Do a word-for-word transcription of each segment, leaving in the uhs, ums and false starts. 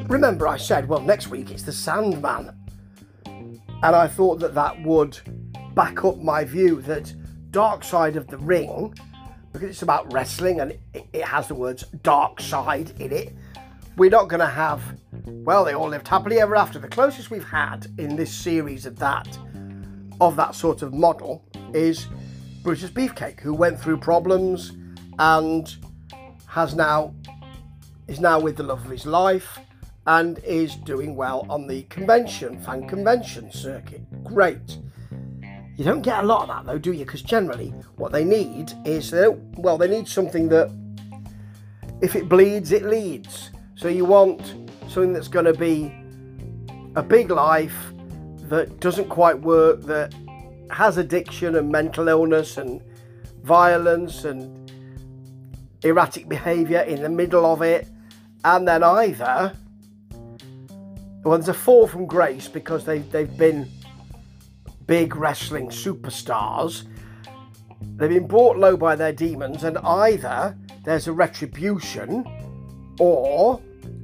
remember I said, well, next week it's the Sandman. And I thought that that would back up my view that Dark Side of the Ring, because it's about wrestling and it, it has the words dark side in it, we're not going to have, well, they all lived happily ever after. The closest we've had in this series of that, of that sort of model is Brutus Beefcake, who went through problems and has now, is now with the love of his life and is doing well on the convention, fan convention circuit. Great. You don't get a lot of that though, do you? Because generally what they need is, they don't, well, they need something that if it bleeds, it leads. So you want something that's going to be a big life that doesn't quite work, that has addiction and mental illness and violence and erratic behaviour in the middle of it. And then either, well, there's a fall from grace because they've, they've been big wrestling superstars. They've been brought low by their demons, and either there's a retribution or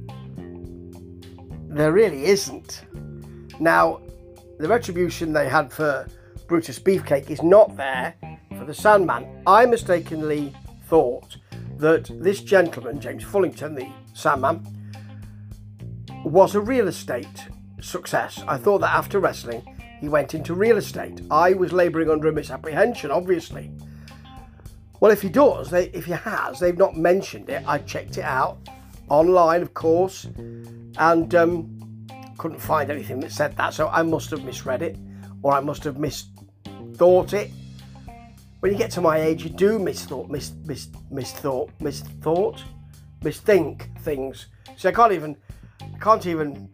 there really isn't. Now, the retribution they had for Brutus Beefcake is not there for the Sandman. I mistakenly thought that this gentleman, James Fullington, the Sandman, was a real estate success. I thought that after wrestling, he went into real estate. I was labouring under a misapprehension, obviously. Well, if he does, they, if he has, they've not mentioned it. I checked it out online, of course, and um, couldn't find anything that said that. So I must have misread it, or I must have misthought it. When you get to my age, you do misthought, mis, mis, misthought, misthought, misthink things. So I can't even, I can't even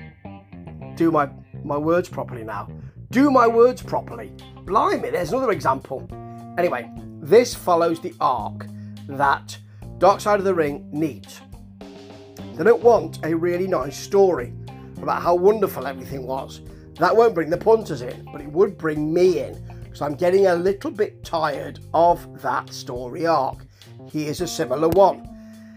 do my my words properly now. Do my words properly. Blimey, there's another example. Anyway, this follows the arc that Dark Side of the Ring needs. They don't want a really nice story about how wonderful everything was. That won't bring the punters in, but it would bring me in, because I'm getting a little bit tired of that story arc. Here's a similar one.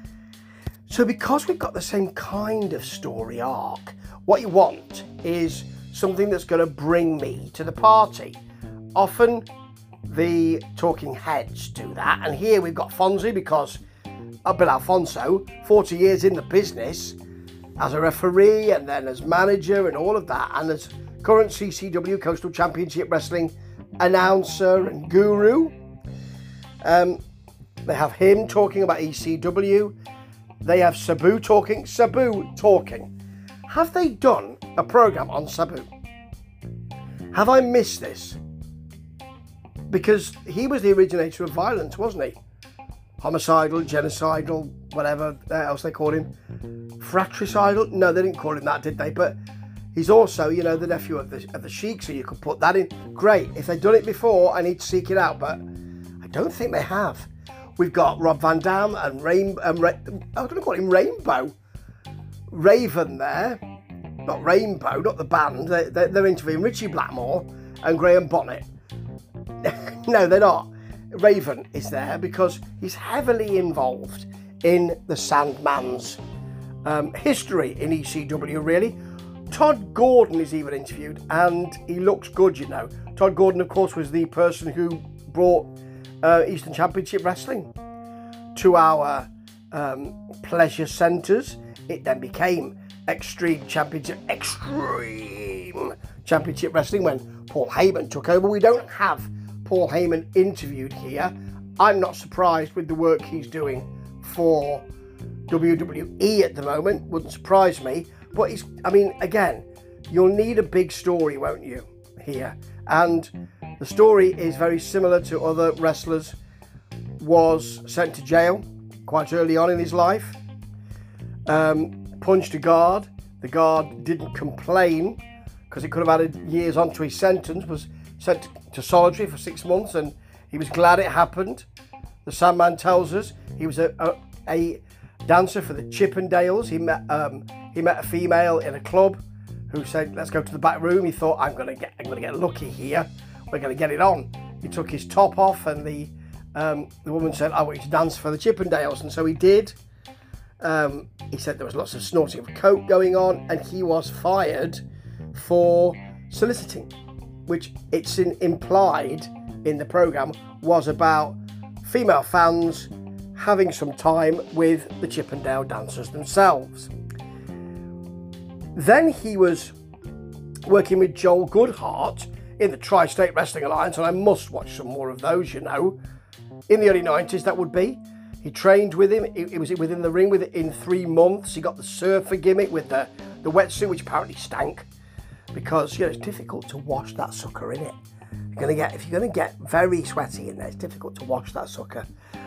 So because we've got the same kind of story arc, what you want is something that's going to bring me to the party. Often the talking heads do that, and here we've got Fonzie, because Bill Alfonso, forty years in the business as a referee and then as manager and all of that, and as current C C W Coastal Championship Wrestling announcer and guru. Um, they have him talking about E C W. They have Sabu talking. Sabu talking. Have they done a programme on Sabu? Have I missed this? Because he was the originator of violence, wasn't he? Homicidal, genocidal, whatever else they called him. Fratricidal? No, they didn't call him that, did they? But he's also, you know, the nephew of the, of the Sheik, so you could put that in. Great. If they've done it before, I need to seek it out, but I don't think they have. We've got Rob Van Dam and Rainbow. Um, Ra- I was going to call him Rainbow. Raven there. Not Rainbow, not the band. They, they, they're interviewing Richie Blackmore and Graham Bonnet. No, they're not. Raven is there because he's heavily involved in the Sandman's um, history in E C W, really. Todd Gordon is even interviewed, and he looks good, you know. Todd Gordon, of course, was the person who brought uh, Eastern Championship Wrestling to our um, pleasure centres. It then became Extreme Championship, Extreme Championship Wrestling when Paul Heyman took over. We don't have Paul Heyman interviewed here. I'm not surprised with the work he's doing for W W E at the moment. Wouldn't surprise me. But he's, I mean, again, you'll need a big story, won't you, here? And the story is very similar to other wrestlers. Was sent to jail quite early on in his life. Um, punched a guard. The guard didn't complain because it could have added years onto his sentence. Was sent to solitary for six months, and he was glad it happened. The Sandman tells us he was a, a, a dancer for the Chippendales. He met um, he met a female in a club who said, "Let's go to the back room." He thought, "I'm gonna get I'm gonna get lucky here. We're gonna get it on." He took his top off, and the um, the woman said, "I want you to dance for the Chippendales," and so he did. Um, he said there was lots of snorting of coke going on, and he was fired for soliciting, which it's in, implied in the programme was about female fans having some time with the Chippendale dancers themselves. Then he was working with Joel Goodhart in the Tri-State Wrestling Alliance, and I must watch some more of those, you know. In the early nineties, that would be. He trained with him. It, it was within the ring with it in three months. He got the surfer gimmick with the, the wetsuit, which apparently stank, because, you know, it's difficult to wash that sucker in it. You're gonna get if you're gonna get very sweaty in there, it's difficult to wash that sucker.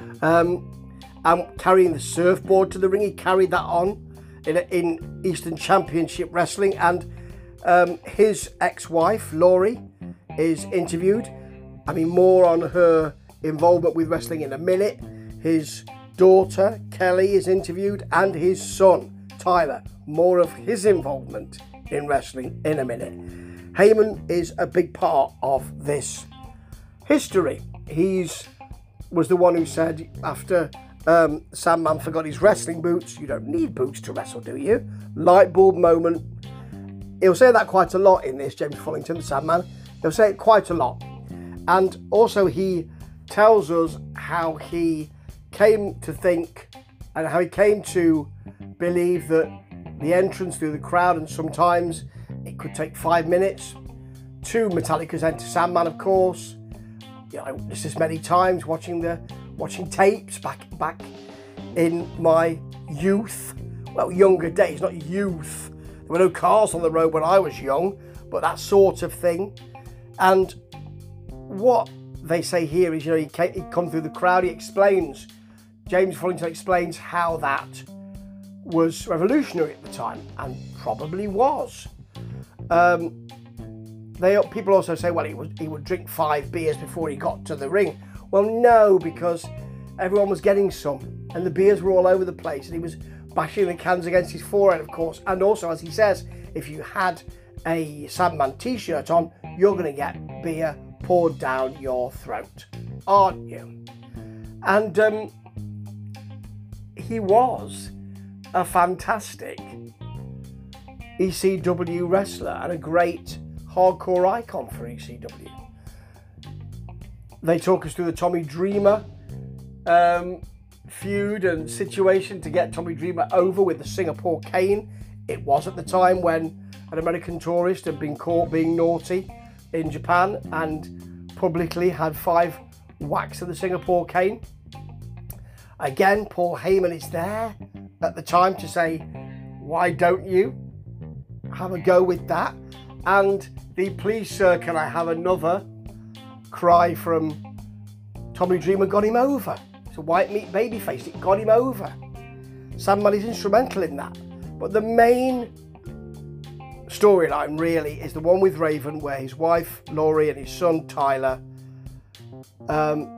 Um, and carrying the surfboard to the ring, he carried that on in in Eastern Championship Wrestling, and um, his ex-wife Laurie is interviewed. I mean, more on her involvement with wrestling in a minute. His daughter Kelly is interviewed, and his son Tyler, more of his involvement in wrestling in a minute. Heyman is a big part of this history. He's was the one who said after um, Sandman forgot his wrestling boots, you don't need boots to wrestle, do you? Light bulb moment. He'll say that quite a lot in this, James Fullington, the Sandman. He'll say it quite a lot. And also he tells us how he came to think and how he came to believe that the entrance through the crowd, and sometimes it could take five minutes, to Metallica's Enter Sandman, of course. You know, I witnessed this many times watching the watching tapes back back in my youth. Well, younger days, not youth. There were no cars on the road when I was young, but that sort of thing. And what they say here is, you know, he came, he'd come through the crowd. He explains, James Fullington explains how that was revolutionary at the time, and probably was. Um, they people also say, well, he would he would drink five beers before he got to the ring. Well, no, because everyone was getting some, and the beers were all over the place, and he was bashing the cans against his forehead, of course. And also, as he says, if you had a Sandman t-shirt on, you're going to get beer poured down your throat, aren't you? And um, he was a fantastic E C W wrestler and a great hardcore icon for E C W. They talk us through the Tommy Dreamer um, feud and situation to get Tommy Dreamer over with the Singapore cane. It was at the time when an American tourist had been caught being naughty in Japan and publicly had five whacks of the Singapore cane. Again, Paul Heyman is there at the time to say, why don't you have a go with that? And the please sir, can I have another cry from Tommy Dreamer got him over. It's a white meat babyface, it got him over. Sandman is instrumental in that. But the main storyline really is the one with Raven, where his wife Laurie and his son Tyler um,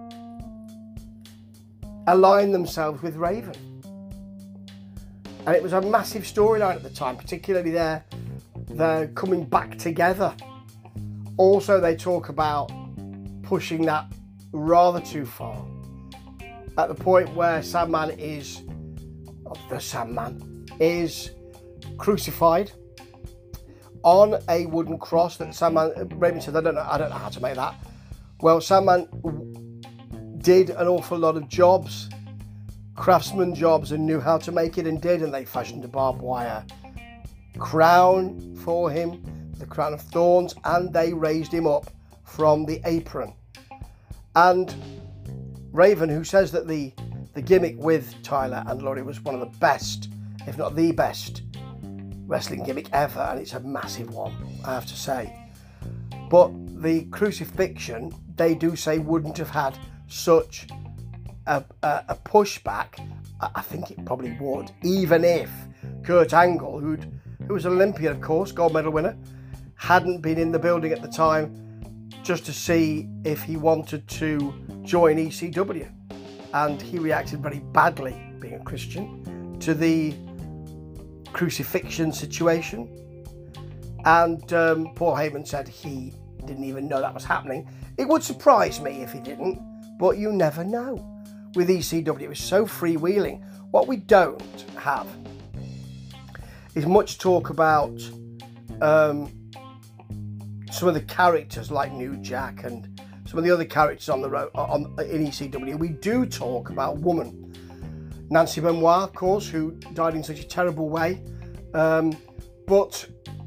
align themselves with Raven. And it was a massive storyline at the time, particularly their, their coming back together. Also, they talk about pushing that rather too far. At the point where Sandman is, oh, the Sandman, is crucified on a wooden cross that Sandman, Raven said, I don't know, I don't know how to make that. Well, Sandman did an awful lot of jobs, craftsman jobs, and knew how to make it and did, and they fashioned a barbed wire crown for him, the crown of thorns, and they raised him up from the apron. And Raven, who says that the, the gimmick with Tyler and Laurie was one of the best, if not the best, wrestling gimmick ever, and it's a massive one, I have to say. But the crucifixion, they do say, wouldn't have had such a, a, a pushback. I think it probably would, even if Kurt Angle, who'd, who was an Olympian, of course, gold medal winner, hadn't been in the building at the time just to see if he wanted to join E C W. And he reacted very badly, being a Christian, to the crucifixion situation. And um, Paul Heyman said he didn't even know that was happening. It would surprise me if he didn't, but you never know. with E C W. It was so freewheeling. What we don't have is much talk about um, some of the characters like New Jack and some of the other characters on the road on, in E C W. We do talk about Woman. Nancy Benoit, of course, who died in such a terrible way, um, but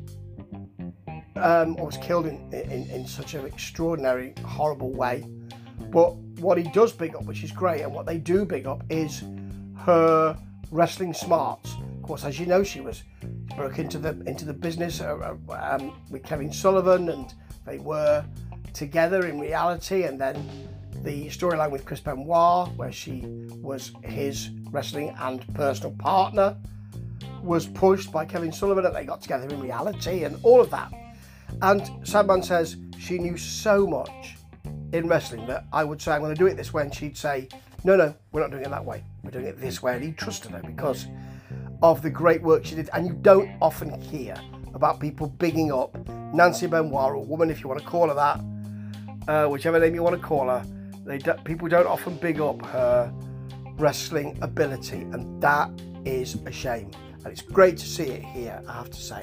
um, or was killed in, in, in such an extraordinary, horrible way. But what he does big up, which is great, and what they do big up, is her wrestling smarts. Of course, as you know, she was broke into the into the business uh, um, with Kevin Sullivan, and they were together in reality. And then the storyline with Chris Benoit, where she was his wrestling and personal partner, was pushed by Kevin Sullivan, and they got together in reality, and all of that. And Sandman says she knew so much in wrestling that I would say, I'm going to do it this way, and she'd say, no, no, we're not doing it that way. We're doing it this way. And he trusted her because of the great work she did. And you don't often hear about people bigging up Nancy Benoit, or Woman, if you want to call her that, uh, whichever name you want to call her. They do, people don't often big up her wrestling ability, and that is a shame. And it's great to see it here, I have to say.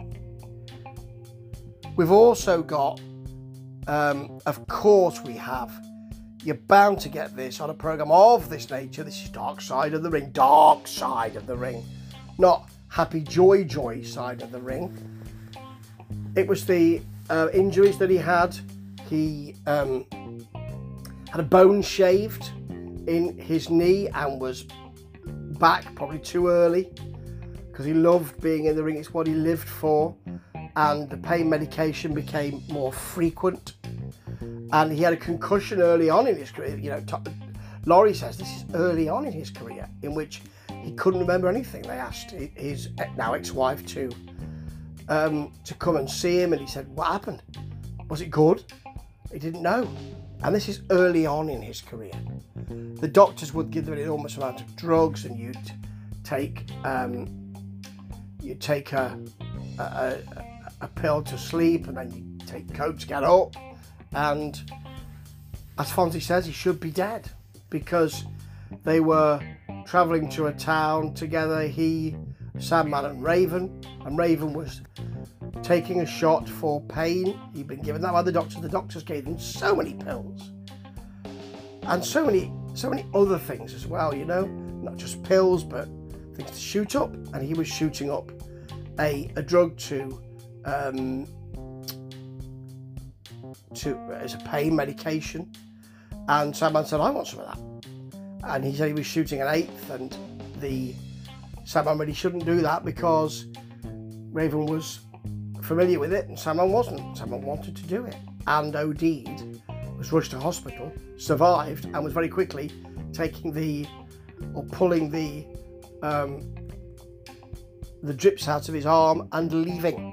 We've also got, um, of course we have, you're bound to get this on a programme of this nature. This is Dark Side of the Ring. Dark Side of the Ring. Not Happy Joy Joy Side of the Ring. It was the uh, injuries that he had. He um, had a bone shaved in his knee and was back probably too early because he loved being in the ring. It's what he lived for. And the pain medication became more frequent. And he had a concussion early on in his career. You know, Laurie says this is early on in his career, in which he couldn't remember anything. They asked his now ex-wife to um, to come and see him, and he said, "What happened? Was it good?" He didn't know. And this is early on in his career. The doctors would give him an enormous amount of drugs, and you'd take um, you'd take a, a, a, a pill to sleep, and then you'd take coke to get up. And as Fonzie says, he should be dead, because they were travelling to a town together, he, Sandman and Raven, and Raven was taking a shot for pain. He'd been given that by the doctors. The doctors gave him so many pills and so many so many other things as well, you know, not just pills, but things to shoot up. And he was shooting up a, a drug to um, to as a pain medication. And Sandman said, I want some of that. And he said he was shooting an eighth, and the Sandman really shouldn't do that because Raven was familiar with it and Sandman wasn't. Sandman wanted to do it and OD'd, was rushed to hospital, survived, and was very quickly taking the, or pulling the, um, the drips out of his arm and leaving.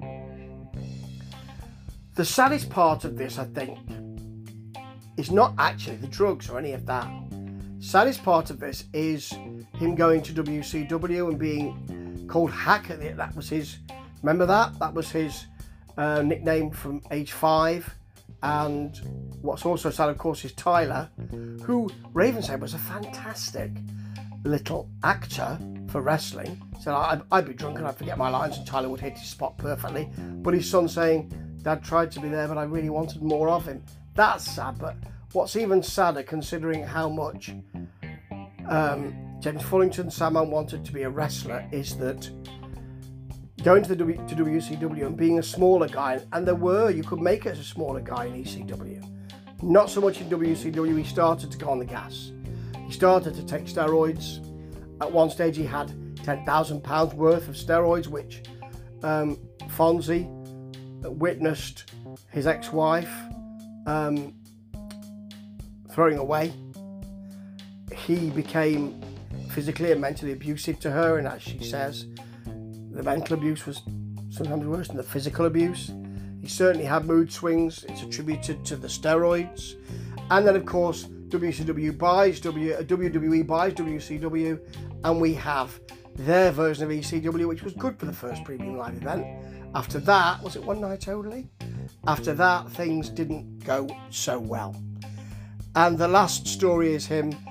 The saddest part of this, I think, is not actually the drugs or any of that. Saddest part of this is him going to W C W and being called Hack. That was his, remember that? That was his uh, nickname from age five. And what's also sad, of course, is Tyler, who Raven said was a fantastic little actor for wrestling. So I'd, I'd be drunk and I'd forget my lines and Tyler would hit his spot perfectly. But his son saying, Dad tried to be there, but I really wanted more of him. That's sad, but what's even sadder, considering how much um, James Fullington, Sandman, wanted to be a wrestler, is that going to the w, to W C W and being a smaller guy, and there were, you could make it as a smaller guy in E C W. Not so much in W C W, he started to go on the gas. He started to take steroids. At one stage he had ten thousand pounds worth of steroids, which um, Fonzie witnessed his ex-wife um, throwing away. He became physically and mentally abusive to her, and as she says, the mental abuse was sometimes worse than the physical abuse. He certainly had mood swings. It's attributed to the steroids. And then, of course, W C W buys, w, uh, W W E buys W C W, and we have their version of E C W, which was good for the first premium live event. After that, was it one night only? After that, things didn't go so well. And the last story is him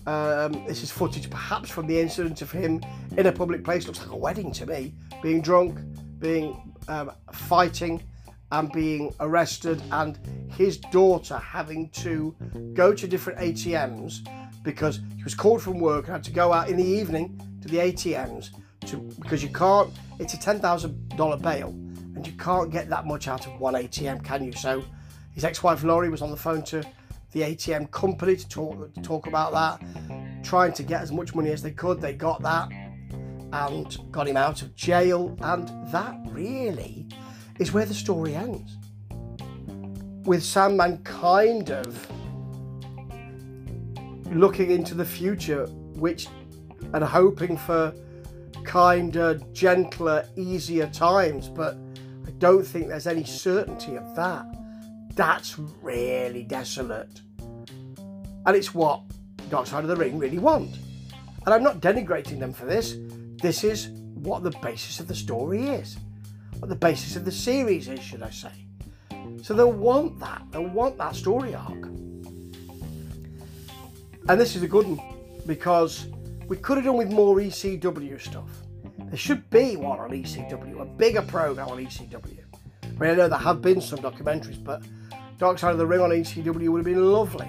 Um, this is footage perhaps from the incident of him in a public place. Looks like a wedding to me. Being drunk, being um, fighting and being arrested, and his daughter having to go to different A T Ms because he was called from work and had to go out in the evening to the A T Ms to, because you can't, it's a ten thousand dollars bail and you can't get that much out of one A T M, can you? So his ex-wife Laurie was on the phone to the A T M company to talk to talk about that, trying to get as much money as they could. They got that and got him out of jail, and that really is where the story ends, with Sandman kind of looking into the future, which and hoping for kinder, gentler, easier times, but I don't think there's any certainty of that. That's really desolate. And it's what Dark Side of the Ring really want. And I'm not denigrating them for this. This is what the basis of the story is. What the basis of the series is, should I say. So they'll want that. They'll want that story arc. And this is a good one, because we could have done with more E C W stuff. There should be one on E C W, a bigger program on E C W. I mean, I know there have been some documentaries, but Dark Side of the Ring on E C W would have been lovely.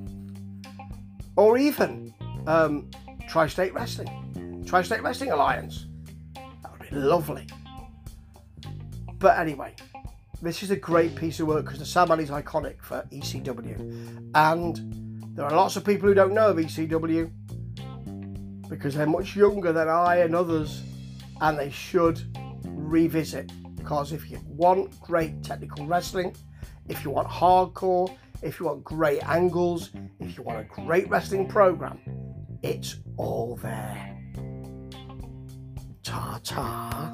Or even um, Tri-State Wrestling, Tri-State Wrestling Alliance. That would be lovely. But anyway, this is a great piece of work because the Sandman is iconic for E C W. And there are lots of people who don't know of E C W because they're much younger than I and others, and they should revisit, because if you want great technical wrestling, if you want hardcore, if you want great angles, if you want a great wrestling program, it's all there. Ta-ta.